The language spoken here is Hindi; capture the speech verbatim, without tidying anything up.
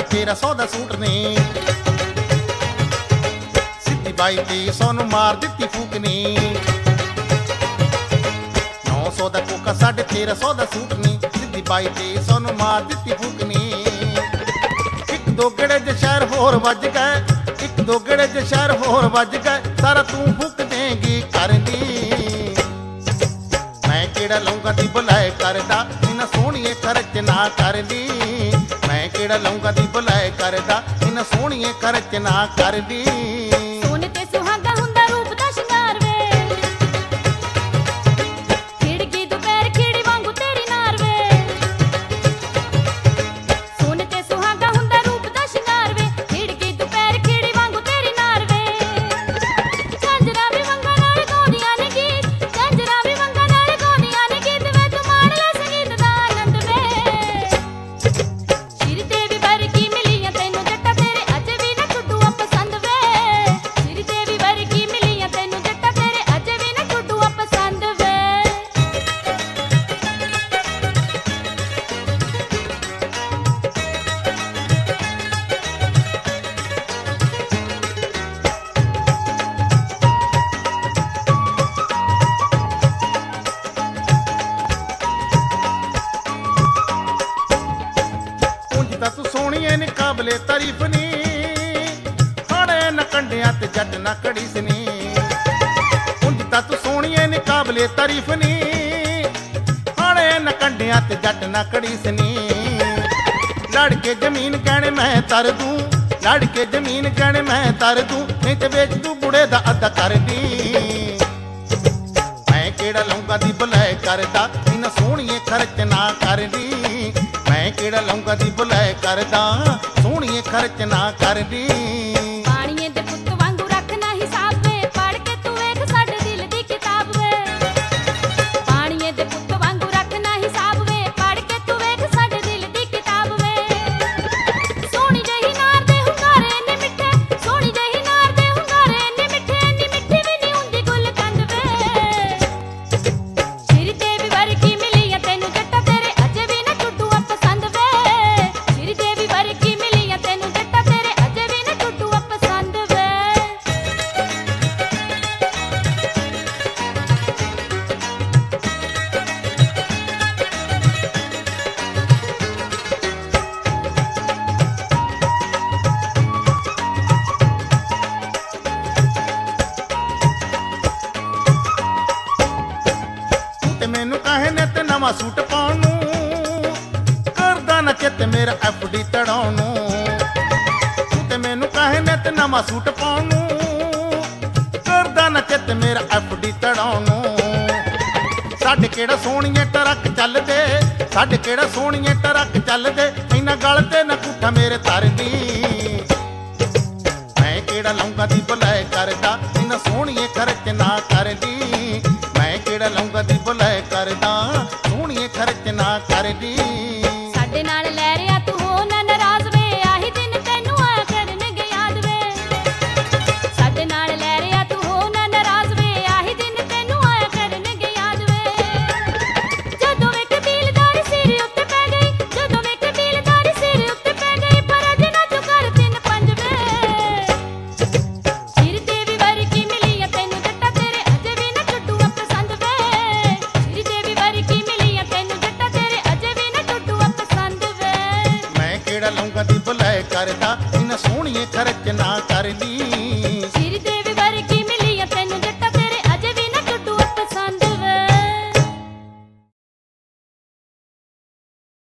तेरह सौ दा सूट ने सिद्धी बाई तेई सौ नू मार दित्ती फूक ने नौ सौ दा कोका साढ़े तेरह सौ दा सूट ने सिद्धी बाई तेई सौ नू मार दित्ती फूक ने एक दो गेड़े च शहर होर वज गए एक दो गेड़े च शहर होर वज गए सारा तू फूक देंगी कर दी मैं केड़ा लऊंगा दी बुलाए करदा इन्हां सोहणिए खर्च ना कर दी मैं केड़ा लऊंगा दी बुलाए करदा इन्हां सोहणिए खर्च ना कर दी सोने ते सुहागा हुंदा रूप दा शिंगार वे खिड़की दोपहर खिड़ी वांगू तेरी नार वे सोने ते सुहागा हुंदा रूप दा शिंगार वे खिड़की दोपहर खिड़ी वांगू तेरी नार वे झांजरा भी वंगा नाल गाउंदियां ने गीत झांजरा भी वंगा नाल गाउंदियां ने गीत वे तू माण ले संगीत दा आनंद वे श्री देवी वर्गी मिलियां तैनू जट्टा तेरे अज भी ना छुड्डूआ पसंद वे श्री देवी वर्गी मिलियां तैनू जट्टा तेरे अज भी ना छुड्डूआ पसंद वे ਉਂਝ ਤਾਂ ਤੂੰ ਸੋਹਣੀਏ ਨੀ ਕਾਬਲੇ ਤਾਰੀਫ ਨੀ ਹਾੜੇ ਨਾ ਕੰਡਿਆਂ ਤੇ ਜੱਟ ਨਾ ਕੜੀਸ ਨੀ ਉਂਝ ਤਾਂ ਤੂੰ ਸੋਹਣੀਏ ਨੀ ਕਾਬਲੇ ਤਾਰੀਫ ਨੀ ਹਾੜੇ ਨਾ ਕੰਡਿਆਂ ਤੇ ਜੱਟ ਨਾ ਕੜੀਸ ਨੀ ਲੜ ਕੇ ਜ਼ਮੀਨ ਕਹਿਣੇ ਮੈਂ ਤਰ ਦੂੰ ਲੜ ਕੇ ਜ਼ਮੀਨ ਕਹਿਣੇ ਮੈਂ ਤਰ ਦੂੰ ਨਹੀਂ ਤੇ ਵੇਚ ਤੂੰ ਬੁੜੇ ਦਾ ਅੱਧਾ ਕਰ ਦੀ मैं केड़ा लऊंगा दी बुलाए करदा इन्हां सोहणिए खर्च ना कर दी मैं केड़ा लऊंगा दी बुलाए करदा सोहणिए खर्च ना कर दी पाणीए दे पुੱਤ वांगू रखना हिसाब वे पढ़ के तू वेख साडे दिल दी किताब वे पाणीए दे पुੱਤ वांगू रखना हिसाब वे पढ़ के तू वेख साडे दिल दी किताब वे सोहणी जही नार दे हुंगारे ने मिठे सोहणी जही नार दे हुंगारे ने मिठे नी मिठी भी नी हुंदी गुलकंद वे श्री देवी वर्गी मिलियां तैनू जट्टा तेरे अज भी ना छुड्डूआ पसंद वे श्री देवी वर्गी मिलियां तैनू जट्टा तेरे अज भी ना छुड्डूआ पसंद वे ਤੂੰ ਤੇ ਮੈਨੂੰ ਕਹੇ ਨੇ ਤੇ ਨਵਾਂ ਸੂਟ ਪਾਉਣ ਨੂੰ ਕਰਦਾ ਨਾ ਚਿੱਤ ਮੇਰਾ ਐਫ ਡੀ ਤੜਾਉਣ ਨੂੰ ਤੂੰ ਤੇ ਮੈਨੂੰ ਕਹੇ ਨੇ ਤੇ ਨਵਾਂ ਸੂਟ ਪਾਉਣ ਨੂੰ ਕਰਦਾ ਨਾ ਚਿੱਤ ਮੇਰਾ ਐਫ ਡੀ ਤੜਾਉਣ ਨੂੰ ਸਾਡੇ ਕਿਹੜਾ ਸੋਹਣੀਏ ਟਰੱਕ ਚੱਲਦੇ ਸਾਡੇ ਕਿਹੜਾ ਸੋਹਣੀਏ ਟਰੱਕ ਚੱਲਦੇ ਇੰਨਾ ਗਲ ਤੇ ਨਾ ਕੁੱਠਾ ਮੇਰੇ ਤਰਦੀ ਮੈਂ ਕਿਹੜਾ ਲਊਂਗਾ ਦੀ ਬੁਲਾਏ ਕਰਦਾ ਇन्हां सोहणिए खर्च ना कर दी मैं केड़ा लऊंगा दी बुलाए करदा सोहणिए खर्च ना कर दी